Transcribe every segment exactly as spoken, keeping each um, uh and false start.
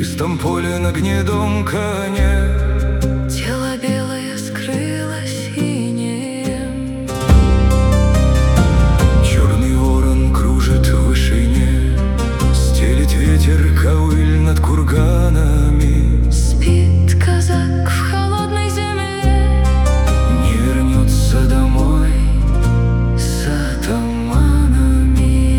чистом поле на гнедом коне. Тело белое скрылось инеем. Черный ворон кружит в вышине, стелит ветер ковыль над курганами. Спит казак в холодной земле, не вернется домой с атаманами.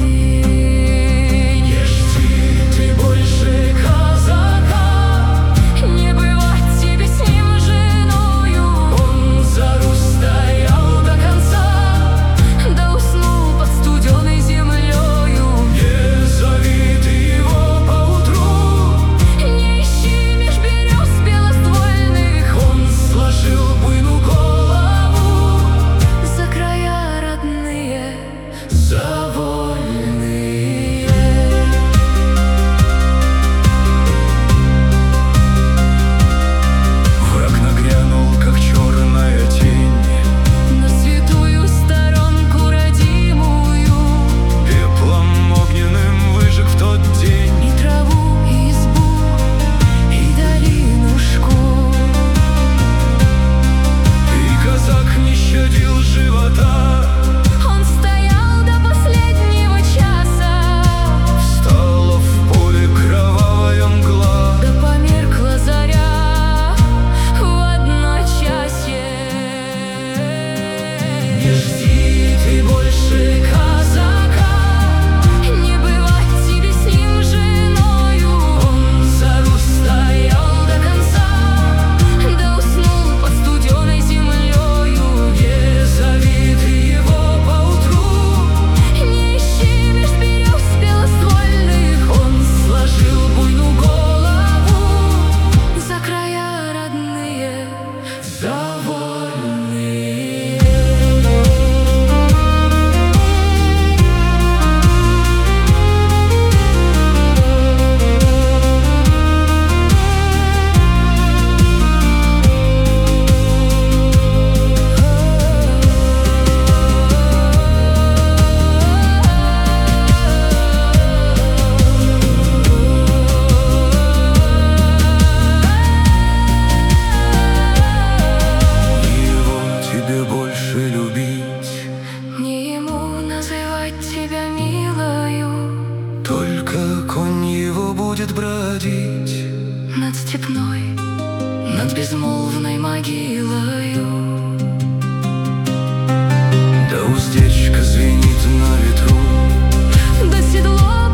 не жди ты больше казака, не бывать тебе с ним женою. Он за Русь стоял до конца, да уснул под студеной землею. Не зови ты его поутру, Не ищи меж берез белоствольных, он сложил буйную голову за края родные, за вольные. Враг нагрянул, как черная тень, на святую сторонку родимую. пеплом огненным выжег в тот день И траву, и избу, и долинушку. и казак не щадил живота. Он стоял до последнего часа, Встала в поле кровавая мгла, да померкла заря в одночасье. не жди ты больше казака, Не бывать тебе с ним женою. он за Русь Стоял до конца, да уснул под студеной землею. не зови ты его поутру, Не ищи меж берез белоствольных, он сложил буйную голову за края родные, за вольные. Его тебе больше любить, не ему называть тебя милою. только конь его будет бродить Над степной, над безмолвной могилою. да уздечка звенит на ветру. Да седло